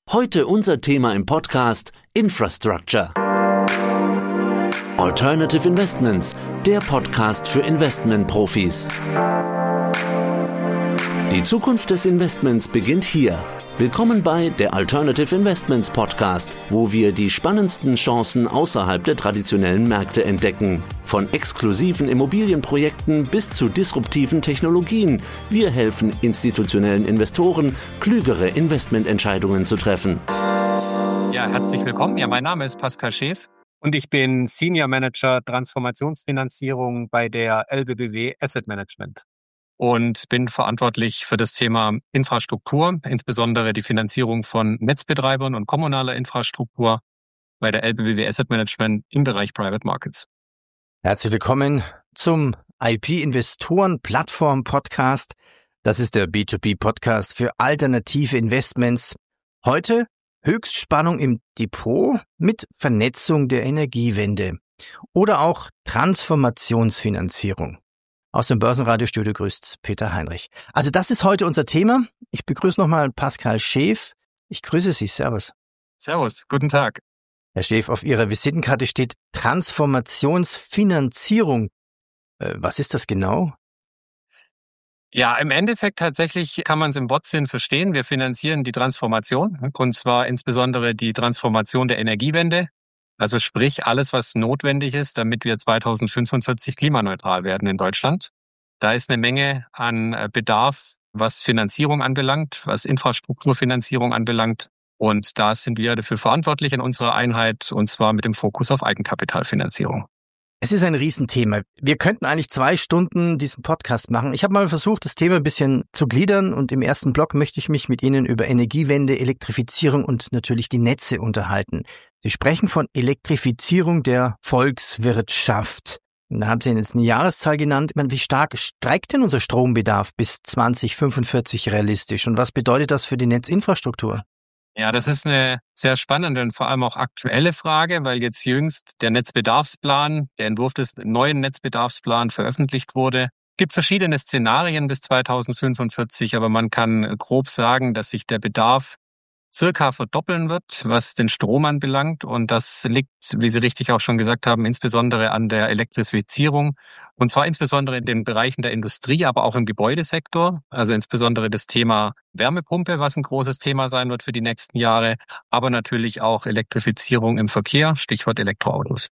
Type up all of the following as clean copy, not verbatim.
Heute unser Thema im Podcast Infrastructure. Alternative Investments, der Podcast für Investmentprofis. Die Zukunft des Investments beginnt hier. Willkommen bei der Alternative Investments Podcast, wo wir die spannendsten Chancen außerhalb der traditionellen Märkte entdecken. Von exklusiven Immobilienprojekten bis zu disruptiven Technologien. Wir helfen institutionellen Investoren, klügere Investmententscheidungen zu treffen. Ja, herzlich willkommen. Ja, mein Name ist Pascal Schäf und ich bin Senior Manager Transformationsfinanzierung bei der LBBW Asset Management. Und bin verantwortlich für das Thema Infrastruktur, insbesondere die Finanzierung von Netzbetreibern und kommunaler Infrastruktur bei der LBBW Asset Management im Bereich Private Markets. Herzlich willkommen zum IP-Investoren-Plattform-Podcast. Das ist der B2B-Podcast für alternative Investments. Heute Höchstspannung im Depot mit Vernetzung der Energiewende oder auch Transformationsfinanzierung. Aus dem Börsenradiostudio grüßt Peter Heinrich. Also das ist heute unser Thema. Ich begrüße nochmal Pascal Schäf. Ich grüße Sie. Servus. Servus, guten Tag. Herr Schäf, auf Ihrer Visitenkarte steht Transformationsfinanzierung. Was ist das genau? Ja, im Endeffekt tatsächlich kann man es im Wortsinn verstehen. Wir finanzieren die Transformation, und zwar insbesondere die Transformation der Energiewende. Also sprich alles, was notwendig ist, damit wir 2045 klimaneutral werden in Deutschland. Da ist eine Menge an Bedarf, was Finanzierung anbelangt, was Infrastrukturfinanzierung anbelangt. Und da sind wir dafür verantwortlich in unserer Einheit, und zwar mit dem Fokus auf Eigenkapitalfinanzierung. Es ist ein Riesenthema. Wir könnten eigentlich 2 Stunden diesen Podcast machen. Ich habe mal versucht, das Thema ein bisschen zu gliedern, und im ersten Block möchte ich mich mit Ihnen über Energiewende, Elektrifizierung und natürlich die Netze unterhalten. Sie sprechen von Elektrifizierung der Volkswirtschaft. Und da haben Sie jetzt eine Jahreszahl genannt. Wie stark steigt denn unser Strombedarf bis 2045 realistisch? Und was bedeutet das für die Netzinfrastruktur? Ja, das ist eine sehr spannende und vor allem auch aktuelle Frage, weil jetzt jüngst der Netzbedarfsplan, der Entwurf des neuen Netzbedarfsplans veröffentlicht wurde. Es gibt verschiedene Szenarien bis 2045, aber man kann grob sagen, dass sich der Bedarf circa verdoppeln wird, was den Strom anbelangt. Und das liegt, wie Sie richtig auch schon gesagt haben, insbesondere an der Elektrifizierung. Und zwar insbesondere in den Bereichen der Industrie, aber auch im Gebäudesektor. Also insbesondere das Thema Wärmepumpe, was ein großes Thema sein wird für die nächsten Jahre. Aber natürlich auch Elektrifizierung im Verkehr, Stichwort Elektroautos.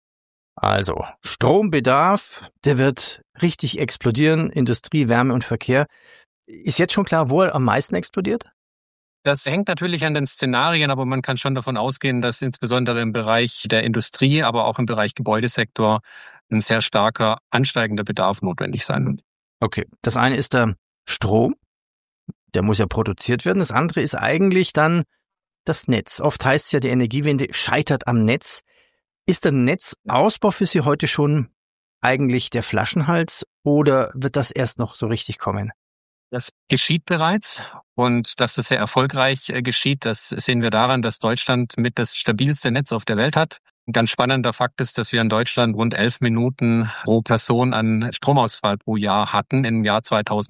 Also Strombedarf, der wird richtig explodieren. Industrie, Wärme und Verkehr. Ist jetzt schon klar, wo er am meisten explodiert? Das hängt natürlich an den Szenarien, aber man kann schon davon ausgehen, dass insbesondere im Bereich der Industrie, aber auch im Bereich Gebäudesektor ein sehr starker ansteigender Bedarf notwendig sein wird. Okay, das eine ist der Strom, der muss ja produziert werden. Das andere ist eigentlich dann das Netz. Oft heißt es ja, die Energiewende scheitert am Netz. Ist der Netzausbau für Sie heute schon eigentlich der Flaschenhals oder wird das erst noch so richtig kommen? Das geschieht bereits, und dass es sehr erfolgreich geschieht, das sehen wir daran, dass Deutschland mit das stabilste Netz auf der Welt hat. Ein ganz spannender Fakt ist, dass wir in Deutschland rund 11 Minuten pro Person an Stromausfall pro Jahr hatten im Jahr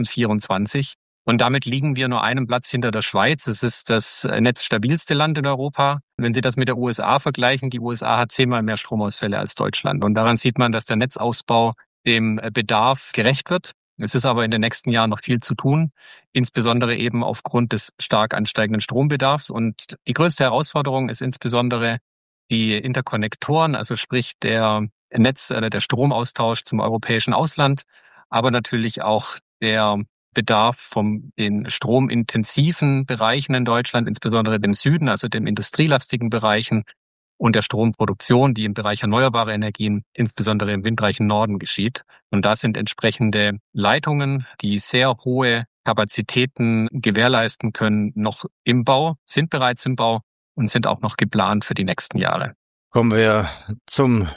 2024. Und damit liegen wir nur einen Platz hinter der Schweiz. Es ist das netzstabilste Land in Europa. Wenn Sie das mit der USA vergleichen, die USA hat 10-mal mehr Stromausfälle als Deutschland. Und daran sieht man, dass der Netzausbau dem Bedarf gerecht wird. Es ist aber in den nächsten Jahren noch viel zu tun, insbesondere eben aufgrund des stark ansteigenden Strombedarfs. Und die größte Herausforderung ist insbesondere die Interkonnektoren, also sprich der der Stromaustausch zum europäischen Ausland, aber natürlich auch der Bedarf von den stromintensiven Bereichen in Deutschland, insbesondere dem Süden, also den industrielastigen Bereichen, und der Stromproduktion, die im Bereich erneuerbare Energien, insbesondere im windreichen Norden, geschieht. Und da sind entsprechende Leitungen, die sehr hohe Kapazitäten gewährleisten können, noch im Bau, sind bereits im Bau und sind auch noch geplant für die nächsten Jahre. Kommen wir zum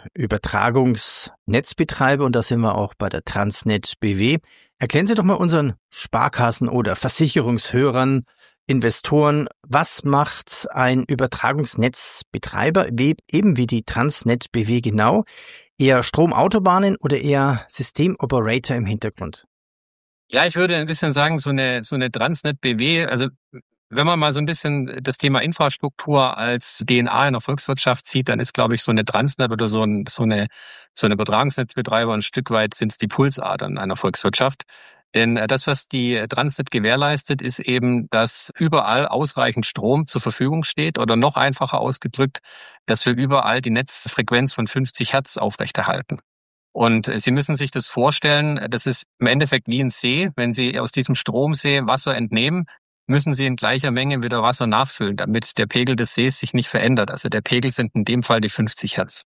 Übertragungsnetzbetreiber, und da sind wir auch bei der Transnet BW. Erklären Sie doch mal unseren Sparkassen- oder Versicherungshörern, Investoren, was macht ein Übertragungsnetzbetreiber, eben wie die Transnet BW genau? Eher Stromautobahnen oder eher Systemoperator im Hintergrund? Ja, ich würde ein bisschen sagen, so eine Transnet BW, also Wenn man mal so ein bisschen das Thema Infrastruktur als DNA in der Volkswirtschaft sieht, dann ist, glaube ich, so eine Transnet oder so eine Übertragungsnetzbetreiber ein Stück weit sind es die Pulsadern einer Volkswirtschaft. Denn das, was die Transnet gewährleistet, ist eben, dass überall ausreichend Strom zur Verfügung steht oder noch einfacher ausgedrückt, dass wir überall die Netzfrequenz von 50 Hertz aufrechterhalten. Und Sie müssen sich das vorstellen, das ist im Endeffekt wie ein See. Wenn Sie aus diesem Stromsee Wasser entnehmen, müssen Sie in gleicher Menge wieder Wasser nachfüllen, damit der Pegel des Sees sich nicht verändert. Also der Pegel sind in dem Fall die 50 Hertz.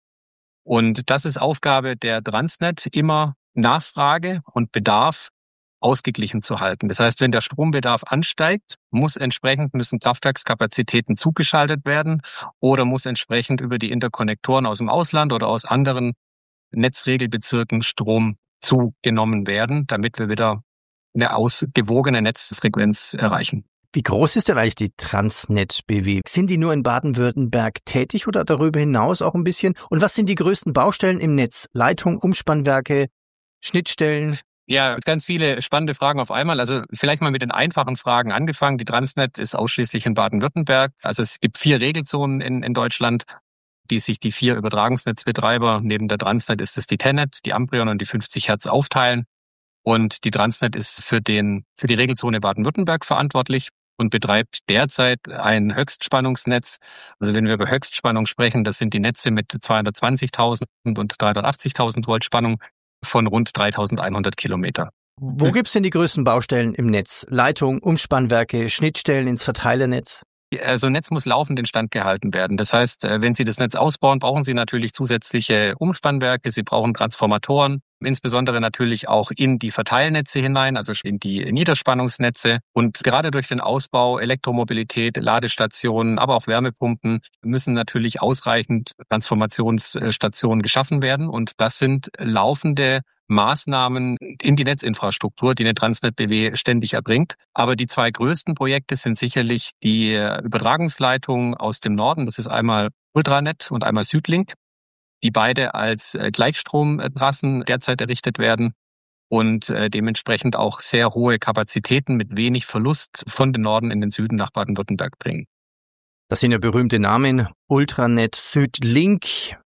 Und das ist Aufgabe der Transnet, immer Nachfrage und Bedarf ausgeglichen zu halten. Das heißt, wenn der Strombedarf ansteigt, müssen Kraftwerkskapazitäten zugeschaltet werden oder muss entsprechend über die Interkonnektoren aus dem Ausland oder aus anderen Netzregelbezirken Strom zugenommen werden, damit wir wieder eine ausgewogene Netzfrequenz erreichen. Wie groß ist denn eigentlich die Transnet BW? Sind die nur in Baden-Württemberg tätig oder darüber hinaus auch ein bisschen? Und was sind die größten Baustellen im Netz? Leitung, Umspannwerke, Schnittstellen? Ja, ganz viele spannende Fragen auf einmal. Also vielleicht mal mit den einfachen Fragen angefangen. Die Transnet ist ausschließlich in Baden-Württemberg. Also es gibt 4 Regelzonen in Deutschland, die sich die 4 Übertragungsnetzbetreiber, neben der Transnet ist es die Tennet, die Amprion und die 50 Hertz aufteilen. Und die Transnet ist für die Regelzone Baden-Württemberg verantwortlich und betreibt derzeit ein Höchstspannungsnetz. Also wenn wir über Höchstspannung sprechen, das sind die Netze mit 220.000 und 380.000 Volt Spannung von rund 3.100 Kilometer. Wo gibt's denn die größten Baustellen im Netz? Leitung, Umspannwerke, Schnittstellen ins Verteilernetz? Also ein Netz muss laufend instand gehalten werden. Das heißt, wenn Sie das Netz ausbauen, brauchen Sie natürlich zusätzliche Umspannwerke, Sie brauchen Transformatoren, insbesondere natürlich auch in die Verteilnetze hinein, also in die Niederspannungsnetze. Und gerade durch den Ausbau Elektromobilität, Ladestationen, aber auch Wärmepumpen müssen natürlich ausreichend Transformationsstationen geschaffen werden. Und das sind laufende Maßnahmen in die Netzinfrastruktur, die eine Transnet BW ständig erbringt. Aber die 2 größten Projekte sind sicherlich die Übertragungsleitung aus dem Norden. Das ist einmal Ultranet und einmal Südlink, die beide als Gleichstromtrassen derzeit errichtet werden und dementsprechend auch sehr hohe Kapazitäten mit wenig Verlust von den Norden in den Süden nach Baden-Württemberg bringen. Das sind ja berühmte Namen. Ultranet, Südlink.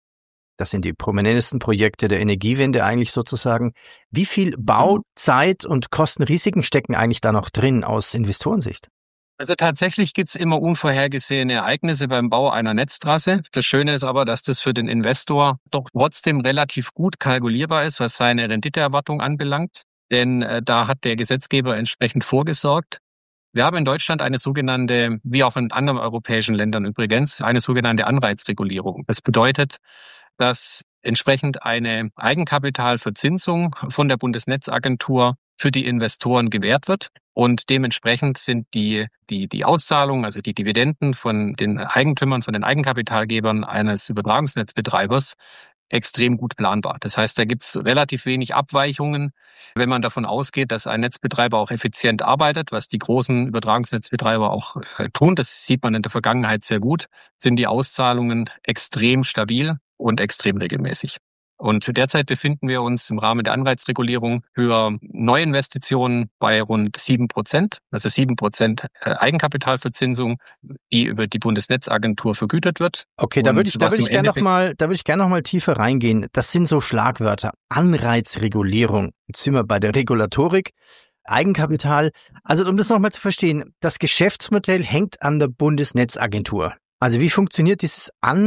Das sind die prominentesten Projekte der Energiewende eigentlich sozusagen. Wie viel Bauzeit und Kostenrisiken stecken eigentlich da noch drin aus Investorensicht? Also tatsächlich gibt's immer unvorhergesehene Ereignisse beim Bau einer Netztrasse. Das Schöne ist aber, dass das für den Investor doch trotzdem relativ gut kalkulierbar ist, was seine Renditeerwartung anbelangt. Denn da hat der Gesetzgeber entsprechend vorgesorgt. Wir haben in Deutschland eine sogenannte, wie auch in anderen europäischen Ländern übrigens, eine sogenannte Anreizregulierung. Das bedeutet, dass entsprechend eine Eigenkapitalverzinsung von der Bundesnetzagentur für die Investoren gewährt wird. Und dementsprechend sind die Auszahlungen, also die Dividenden von den Eigentümern, von den Eigenkapitalgebern eines Übertragungsnetzbetreibers extrem gut planbar. Das heißt, da gibt's relativ wenig Abweichungen. Wenn man davon ausgeht, dass ein Netzbetreiber auch effizient arbeitet, was die großen Übertragungsnetzbetreiber auch tun, das sieht man in der Vergangenheit sehr gut, sind die Auszahlungen extrem stabil und extrem regelmäßig. Und derzeit befinden wir uns im Rahmen der Anreizregulierung für Neuinvestitionen bei rund 7%, also 7% Eigenkapitalverzinsung, die über die Bundesnetzagentur vergütet wird. Okay, da würde ich gerne noch mal tiefer reingehen. Das sind so Schlagwörter. Anreizregulierung. Jetzt sind wir bei der Regulatorik. Eigenkapital. Also um das nochmal zu verstehen, das Geschäftsmodell hängt an der Bundesnetzagentur. Also wie funktioniert dieses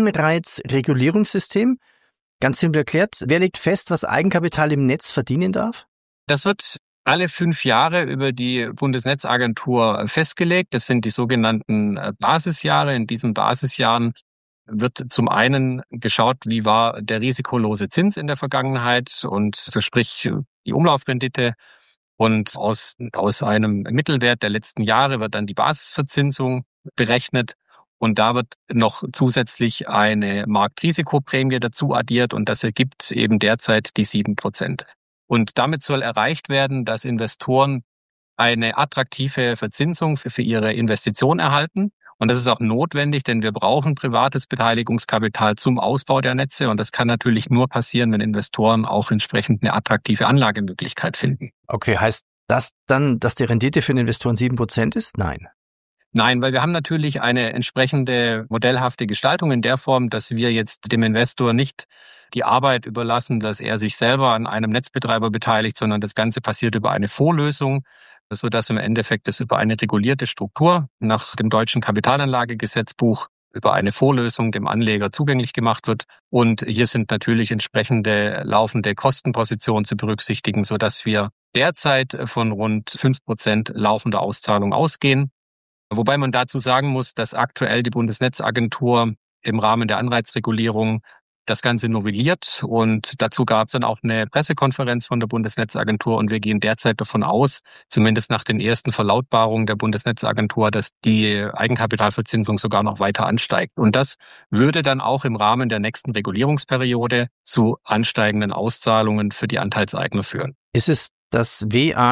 Anreizregulierungssystem? Ganz simpel erklärt, wer legt fest, was Eigenkapital im Netz verdienen darf? Das wird alle 5 Jahre über die Bundesnetzagentur festgelegt. Das sind die sogenannten Basisjahre. In diesen Basisjahren wird zum einen geschaut, wie war der risikolose Zins in der Vergangenheit und so sprich die Umlaufrendite. Und aus einem Mittelwert der letzten Jahre wird dann die Basisverzinsung berechnet. Und da wird noch zusätzlich eine Marktrisikoprämie dazu addiert und das ergibt eben derzeit die 7%. Und damit soll erreicht werden, dass Investoren eine attraktive Verzinsung für ihre Investition erhalten. Und das ist auch notwendig, denn wir brauchen privates Beteiligungskapital zum Ausbau der Netze. Und das kann natürlich nur passieren, wenn Investoren auch entsprechend eine attraktive Anlagemöglichkeit finden. Okay, heißt das dann, dass die Rendite für den Investoren 7% ist? Nein. Nein, weil wir haben natürlich eine entsprechende modellhafte Gestaltung in der Form, dass wir jetzt dem Investor nicht die Arbeit überlassen, dass er sich selber an einem Netzbetreiber beteiligt, sondern das Ganze passiert über eine Vorlösung, sodass im Endeffekt das über eine regulierte Struktur nach dem deutschen Kapitalanlagegesetzbuch über eine Vorlösung dem Anleger zugänglich gemacht wird. Und hier sind natürlich entsprechende laufende Kostenpositionen zu berücksichtigen, sodass wir derzeit von rund 5% laufender Auszahlung ausgehen. Wobei man dazu sagen muss, dass aktuell die Bundesnetzagentur im Rahmen der Anreizregulierung das Ganze novelliert und dazu gab es dann auch eine Pressekonferenz von der Bundesnetzagentur und wir gehen derzeit davon aus, zumindest nach den ersten Verlautbarungen der Bundesnetzagentur, dass die Eigenkapitalverzinsung sogar noch weiter ansteigt. Und das würde dann auch im Rahmen der nächsten Regulierungsperiode zu ansteigenden Auszahlungen für die Anteilseigner führen. Ist es das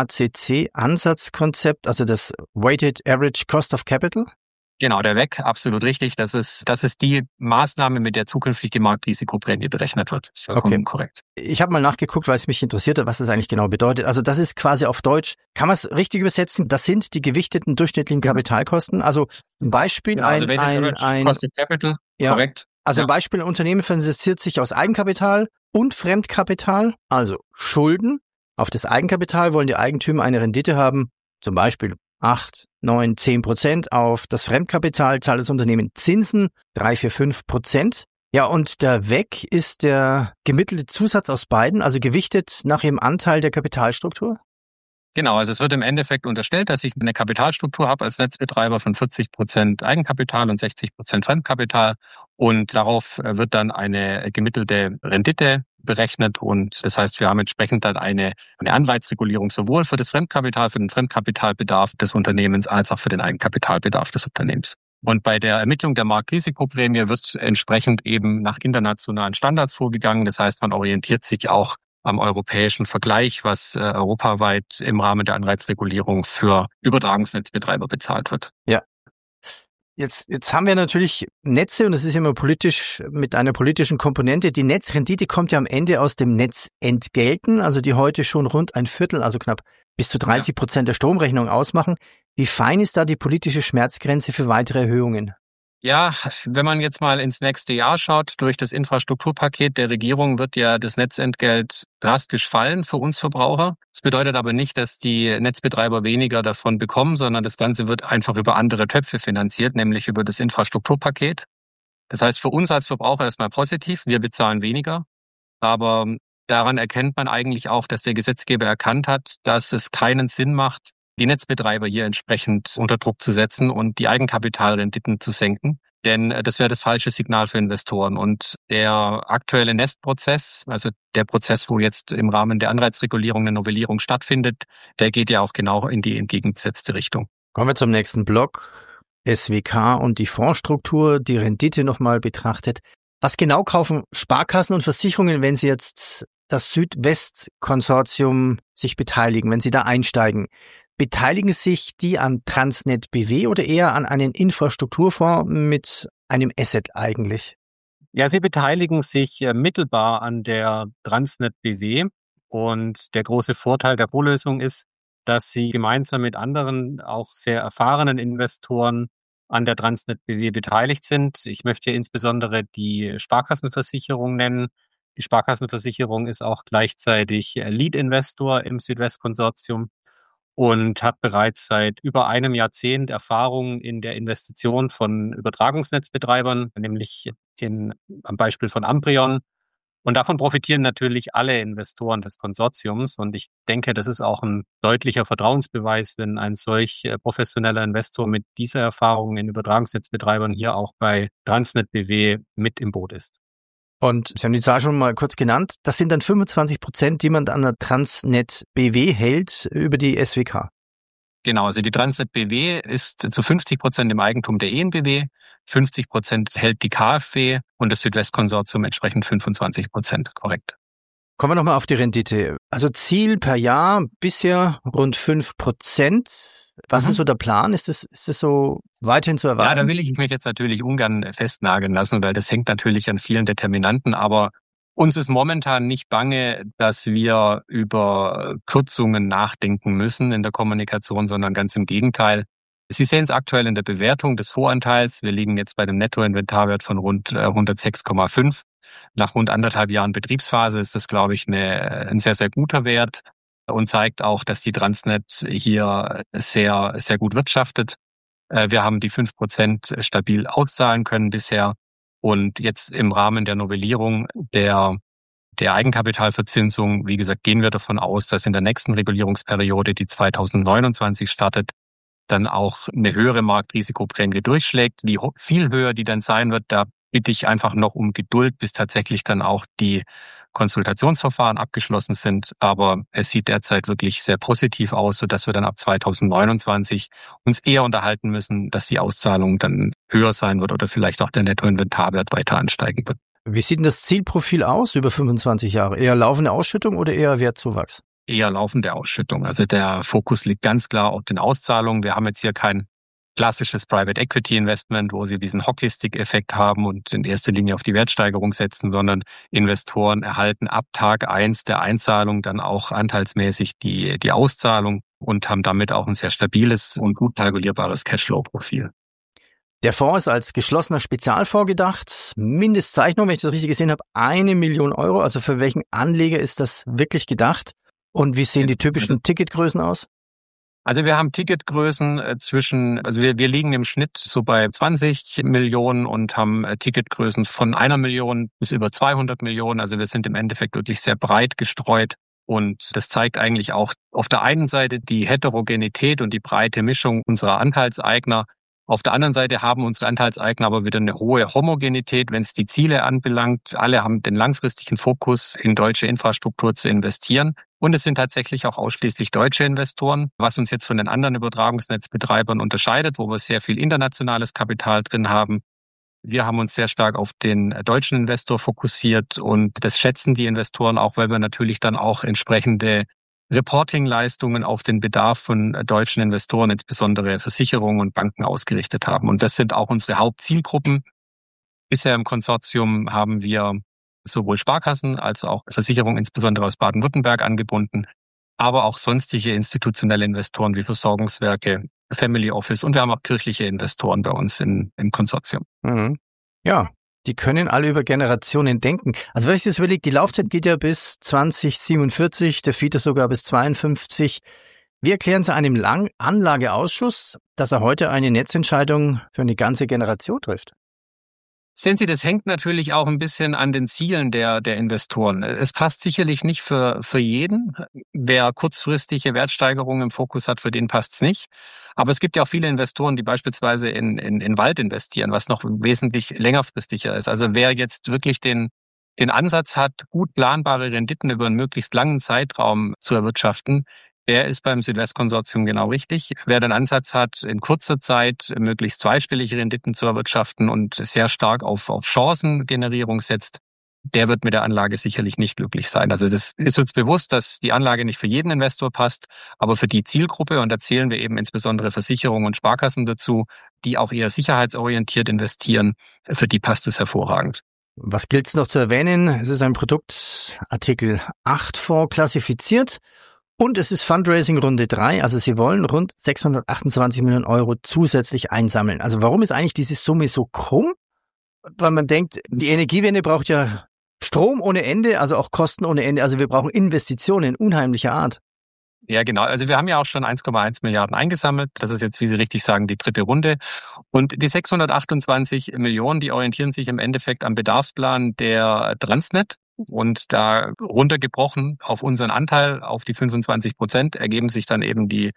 WACC-Ansatzkonzept, also das Weighted Average Cost of Capital? Genau, der WACC, absolut richtig. Das ist die Maßnahme, mit der zukünftig die Marktrisikoprämie berechnet wird. Vollkommen korrekt. Ich habe mal nachgeguckt, weil es mich interessiert hat, was das eigentlich genau bedeutet. Also das ist quasi auf Deutsch, kann man es richtig übersetzen? Das sind die gewichteten durchschnittlichen Kapitalkosten. Also ein Beispiel, ein Cost of Capital, ja, korrekt. Also ein Beispiel, ein Unternehmen finanziert sich aus Eigenkapital und Fremdkapital, also Schulden. Auf das Eigenkapital wollen die Eigentümer eine Rendite haben, zum Beispiel 8, 9, 10%. Auf das Fremdkapital zahlt das Unternehmen Zinsen, 3, 4, 5%. Ja, und der WACC ist der gemittelte Zusatz aus beiden, also gewichtet nach ihrem Anteil der Kapitalstruktur? Genau, also es wird im Endeffekt unterstellt, dass ich eine Kapitalstruktur habe als Netzbetreiber von 40% Eigenkapital und 60% Fremdkapital und darauf wird dann eine gemittelte Rendite berechnet und das heißt, wir haben entsprechend dann eine Anreizregulierung sowohl für das Fremdkapital, für den Fremdkapitalbedarf des Unternehmens als auch für den Eigenkapitalbedarf des Unternehmens. Und bei der Ermittlung der Marktrisikoprämie wird entsprechend eben nach internationalen Standards vorgegangen. Das heißt, man orientiert sich auch am europäischen Vergleich, was europaweit im Rahmen der Anreizregulierung für Übertragungsnetzbetreiber bezahlt wird. Ja. Jetzt haben wir natürlich Netze und es ist immer politisch mit einer politischen Komponente. Die Netzrendite kommt ja am Ende aus dem Netzentgelten, also die heute schon rund ein Viertel, also knapp bis zu 30% der Stromrechnung ausmachen. Wie fein ist da die politische Schmerzgrenze für weitere Erhöhungen? Ja, wenn man jetzt mal ins nächste Jahr schaut, durch das Infrastrukturpaket der Regierung wird ja das Netzentgelt drastisch fallen für uns Verbraucher. Das bedeutet aber nicht, dass die Netzbetreiber weniger davon bekommen, sondern das Ganze wird einfach über andere Töpfe finanziert, nämlich über das Infrastrukturpaket. Das heißt für uns als Verbraucher erstmal positiv, wir bezahlen weniger, aber daran erkennt man eigentlich auch, dass der Gesetzgeber erkannt hat, dass es keinen Sinn macht, die Netzbetreiber hier entsprechend unter Druck zu setzen und die Eigenkapitalrenditen zu senken. Denn das wäre das falsche Signal für Investoren. Und der aktuelle Nestprozess, also der Prozess, wo jetzt im Rahmen der Anreizregulierung eine Novellierung stattfindet, der geht ja auch genau in die entgegengesetzte Richtung. Kommen wir zum nächsten Block. SWK und die Fondsstruktur, die Rendite nochmal betrachtet. Was genau kaufen Sparkassen und Versicherungen, wenn sie jetzt das Südwest-Konsortium sich beteiligen, wenn sie da einsteigen? Beteiligen sich die an Transnet BW oder eher an einen Infrastrukturfonds mit einem Asset eigentlich? Ja, sie beteiligen sich mittelbar an der Transnet BW und der große Vorteil der Vorlösung ist, dass sie gemeinsam mit anderen, auch sehr erfahrenen Investoren an der Transnet BW beteiligt sind. Ich möchte insbesondere die Sparkassenversicherung nennen. Die Sparkassenversicherung ist auch gleichzeitig Lead-Investor im Südwest-Konsortium und hat bereits seit über einem Jahrzehnt Erfahrung in der Investition von Übertragungsnetzbetreibern, nämlich am Beispiel von Amprion. Und davon profitieren natürlich alle Investoren des Konsortiums. Und ich denke, das ist auch ein deutlicher Vertrauensbeweis, wenn ein solch professioneller Investor mit dieser Erfahrung in Übertragungsnetzbetreibern hier auch bei Transnet BW mit im Boot ist. Und Sie haben die Zahl schon mal kurz genannt. Das sind dann 25%, die man an der Transnet BW hält über die SWK. Genau, also die Transnet BW ist zu 50% im Eigentum der EnBW, 50% hält die KfW und das Südwestkonsortium entsprechend 25%, korrekt. Kommen wir nochmal auf die Rendite. Also Ziel per Jahr bisher rund 5%. Was ist so der Plan? Ist es so weiterhin zu erwarten? Ja, da will ich mich jetzt natürlich ungern festnageln lassen, weil das hängt natürlich an vielen Determinanten. Aber uns ist momentan nicht bange, dass wir über Kürzungen nachdenken müssen in der Kommunikation, sondern ganz im Gegenteil. Sie sehen es aktuell in der Bewertung des Voranteils. Wir liegen jetzt bei dem Nettoinventarwert von rund 106,5. Nach rund 1,5 Jahren Betriebsphase ist das, glaube ich, ein sehr, sehr guter Wert und zeigt auch, dass die Transnet hier sehr, sehr gut wirtschaftet. Wir haben die 5% stabil auszahlen können bisher. Und jetzt im Rahmen der Novellierung der Eigenkapitalverzinsung, wie gesagt, gehen wir davon aus, dass in der nächsten Regulierungsperiode, die 2029 startet, dann auch eine höhere Marktrisikoprämie durchschlägt. Wie viel höher die dann sein wird, da bitte ich einfach noch um Geduld, bis tatsächlich dann auch die Konsultationsverfahren abgeschlossen sind. Aber es sieht derzeit wirklich sehr positiv aus, sodass wir dann ab 2029 uns eher unterhalten müssen, dass die Auszahlung dann höher sein wird oder vielleicht auch der Nettoinventarwert weiter ansteigen wird. Wie sieht denn das Zielprofil aus über 25 Jahre? Eher laufende Ausschüttung oder eher Wertzuwachs? Eher laufende Ausschüttung. Also der Fokus liegt ganz klar auf den Auszahlungen. Wir haben jetzt hier kein klassisches Private Equity Investment, wo Sie diesen Hockeystick-Effekt haben und in erster Linie auf die Wertsteigerung setzen, sondern Investoren erhalten ab Tag 1 der Einzahlung dann auch anteilsmäßig die Auszahlung und haben damit auch ein sehr stabiles und gut kalkulierbares Cashflow-Profil. Der Fonds ist als geschlossener Spezialfonds gedacht. Mindestzeichnung, wenn ich das richtig gesehen habe, 1 Million Euro. Also für welchen Anleger ist das wirklich gedacht? Und wie sehen die typischen Ticketgrößen aus? Also wir haben Ticketgrößen wir liegen im Schnitt so bei 20 Millionen und haben Ticketgrößen von 1 Million bis über 200 Millionen. Also wir sind im Endeffekt wirklich sehr breit gestreut. Und das zeigt eigentlich auch auf der einen Seite die Heterogenität und die breite Mischung unserer Anteilseigner. Auf der anderen Seite haben unsere Anteilseigner aber wieder eine hohe Homogenität, wenn es die Ziele anbelangt. Alle haben den langfristigen Fokus, in deutsche Infrastruktur zu investieren. Und es sind tatsächlich auch ausschließlich deutsche Investoren, was uns jetzt von den anderen Übertragungsnetzbetreibern unterscheidet, wo wir sehr viel internationales Kapital drin haben. Wir haben uns sehr stark auf den deutschen Investor fokussiert und das schätzen die Investoren auch, weil wir natürlich dann auch entsprechende Reporting-Leistungen auf den Bedarf von deutschen Investoren, insbesondere Versicherungen und Banken, ausgerichtet haben. Und das sind auch unsere Hauptzielgruppen. Bisher im Konsortium haben wir sowohl Sparkassen als auch Versicherungen, insbesondere aus Baden-Württemberg, angebunden, aber auch sonstige institutionelle Investoren wie Versorgungswerke, Family Office und wir haben auch kirchliche Investoren bei uns im Konsortium. Mhm. Ja, die können alle über Generationen denken. Also wenn ich das überlege, die Laufzeit geht ja bis 2047, der Fiete sogar bis 52. Wie erklären Sie einem Anlageausschuss, dass er heute eine Netzentscheidung für eine ganze Generation trifft? Sehen Sie, das hängt natürlich auch ein bisschen an den Zielen der Investoren. Es passt sicherlich nicht für jeden. Wer kurzfristige Wertsteigerungen im Fokus hat, für den passt's nicht. Aber es gibt ja auch viele Investoren, die beispielsweise in Wald investieren, was noch wesentlich längerfristiger ist. Also wer jetzt wirklich den Ansatz hat, gut planbare Renditen über einen möglichst langen Zeitraum zu erwirtschaften, der ist beim Südwest-Konsortium genau richtig. Wer den Ansatz hat, in kurzer Zeit möglichst zweistellige Renditen zu erwirtschaften und sehr stark auf Chancengenerierung setzt, der wird mit der Anlage sicherlich nicht glücklich sein. Also das ist uns bewusst, dass die Anlage nicht für jeden Investor passt, aber für die Zielgruppe, und da zählen wir eben insbesondere Versicherungen und Sparkassen dazu, die auch eher sicherheitsorientiert investieren, für die passt es hervorragend. Was gilt es noch zu erwähnen? Es ist ein Produkt Artikel 8 Fonds klassifiziert. Und es ist Fundraising Runde 3, also Sie wollen rund 628 Millionen Euro zusätzlich einsammeln. Also warum ist eigentlich diese Summe so krumm? Weil man denkt, die Energiewende braucht ja Strom ohne Ende, also auch Kosten ohne Ende. Also wir brauchen Investitionen unheimlicher Art. Ja, genau. Also wir haben ja auch schon 1,1 Milliarden eingesammelt. Das ist jetzt, wie Sie richtig sagen, die dritte Runde. Und die 628 Millionen, die orientieren sich im Endeffekt am Bedarfsplan der Transnet. Und da runtergebrochen auf unseren Anteil auf die 25% ergeben sich dann eben die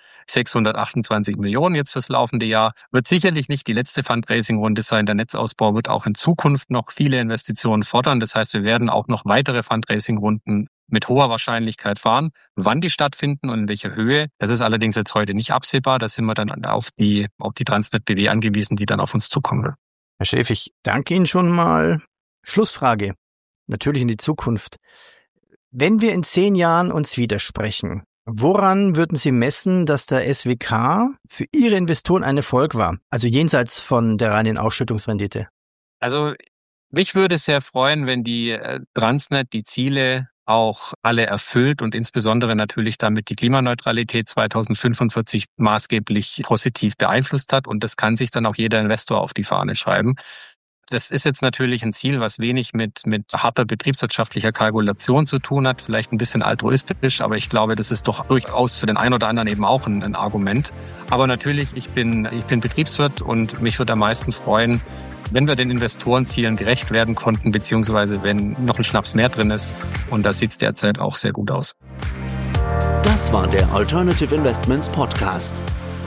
628 Millionen jetzt fürs laufende Jahr. Wird sicherlich nicht die letzte Fundraising-Runde sein. Der Netzausbau wird auch in Zukunft noch viele Investitionen fordern. Das heißt, wir werden auch noch weitere Fundraising-Runden mit hoher Wahrscheinlichkeit fahren. Wann die stattfinden und in welcher Höhe, das ist allerdings jetzt heute nicht absehbar. Da sind wir dann auf die Transnet BW angewiesen, die dann auf uns zukommen will. Herr Schäf, ich danke Ihnen schon mal. Schlussfrage. Natürlich in die Zukunft. Wenn wir in 10 Jahren uns widersprechen, woran würden Sie messen, dass der SWK für Ihre Investoren ein Erfolg war? Also jenseits von der reinen Ausschüttungsrendite. Also mich würde es sehr freuen, wenn die Transnet die Ziele auch alle erfüllt und insbesondere natürlich damit die Klimaneutralität 2045 maßgeblich positiv beeinflusst hat. Und das kann sich dann auch jeder Investor auf die Fahne schreiben. Das ist jetzt natürlich ein Ziel, was wenig mit harter betriebswirtschaftlicher Kalkulation zu tun hat, vielleicht ein bisschen altruistisch, aber ich glaube, das ist doch durchaus für den einen oder anderen eben auch ein Argument. Aber natürlich, ich bin Betriebswirt und mich würde am meisten freuen, wenn wir den Investorenzielen gerecht werden konnten, beziehungsweise wenn noch ein Schnaps mehr drin ist. Und da sieht es derzeit auch sehr gut aus. Das war der Alternative Investments Podcast.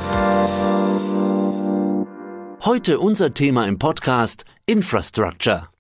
Heute unser Thema im Podcast Infrastructure.